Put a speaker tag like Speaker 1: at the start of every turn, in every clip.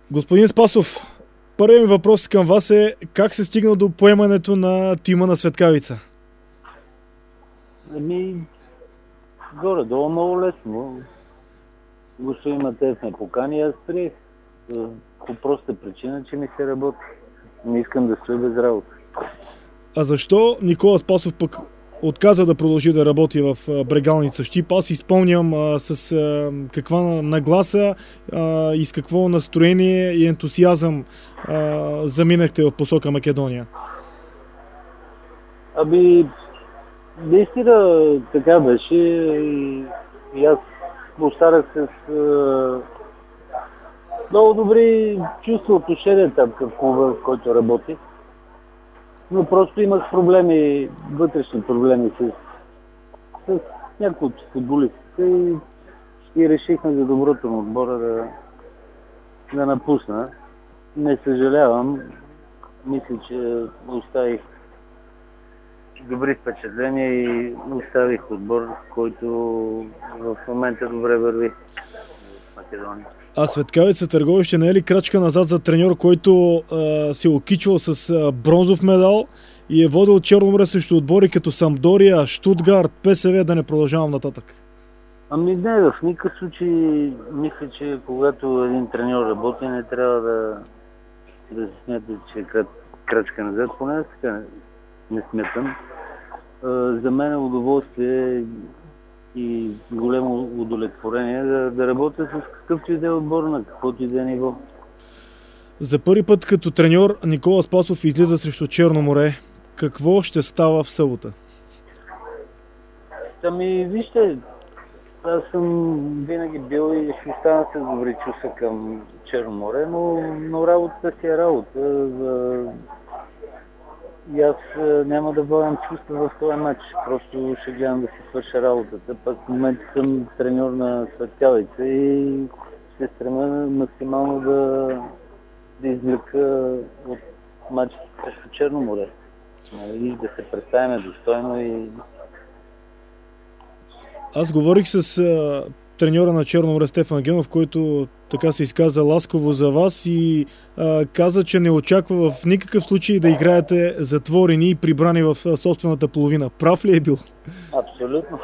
Speaker 1: Господин Спасов, първият ми въпрос към вас е как се стигна до поемането на тима на Светкавица?
Speaker 2: Горе-долу много лесно. Господин Матеев ме покани, аз приех. По проста причина, че ми се работи. Не искам да стоя без работа.
Speaker 1: А защо Никола Спасов пък отказа да продължи да работи в Брегалница Щип? Аз изпълням с каква нагласа и с какво настроение и ентусиазъм заминахте в посока Македония.
Speaker 2: Наистина така беше и аз останах с много добри чувства, отношения там към клуба, в който работих. Но просто имах проблеми, вътрешни проблеми с някои от футболистите и решихме за доброто на отбора да напусна. Не съжалявам. Мисля, че оставих добри впечатления и оставих отбор, който в момента добре върви в Македония.
Speaker 1: А Светкавица Търговище не е ли крачка назад за треньор, който се окичвал с бронзов медал и е водил Черноморе срещу отбори като Самдория, Штутгарт, ПСВ, да не продължавам нататък?
Speaker 2: Не, в никакъв случай мисля, че когато един треньор работи, не трябва да се смята, че е крачка назад. Поне аз така не смятам. За мен е удоволствие и голямо удовлетворение да работя с какъвто и да е отбор, на каквото и да е ниво.
Speaker 1: За първи път като треньор Никола Спасов излиза срещу Черноморе. Какво ще става в събота?
Speaker 2: Вижте, аз съм винаги бил и ще остана с добри чувства към Черноморе, но работата си е работа. И аз няма да влагам чувства в този матч. Просто ще гледам да си свърша работата. Пък в момента съм треньор на Светкавица и се стремя максимално да извлека от матча срещу Черноморе. И да се представим достойно и...
Speaker 1: Аз говорих с треньора на Черноморе Стефан Генов, който така се изказа ласково за вас и каза, че не очаква в никакъв случай да играете затворени и прибрани в собствената половина. Прав ли е бил?
Speaker 2: Абсолютно.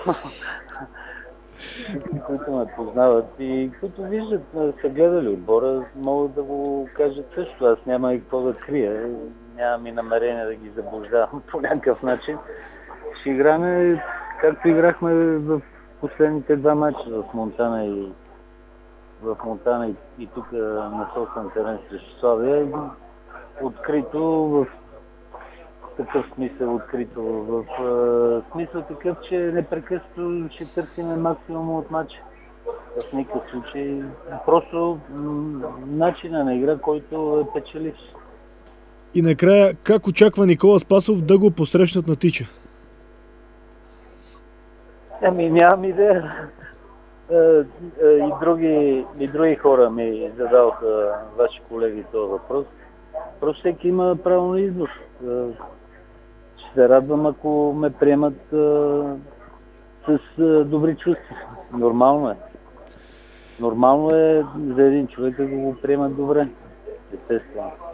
Speaker 2: Които ме познават и които виждат, са гледали отбора, могат да го кажат също. Аз няма и какво да крия. Нямам и намерение да ги заблуждавам по някакъв начин. Ще играме както играхме в последните два мача в Монтана и тук на собствен терен срещу Славия. Открито в такъв смисъл, в смисъл такъв, че непрекъснато ще търсим максимум от матча. В никакъв случай. Просто начина на игра, който е печеливш.
Speaker 1: И накрая, как очаква Никола Спасов да го посрещнат на Тича?
Speaker 2: Нямам идея. И други хора ми задаваха, ваши колеги, този въпрос. Просто всеки има право на избор. Ще се радвам, ако ме приемат с добри чувства. Нормално е. Нормално е за един човек да го приемат добре. Естествено.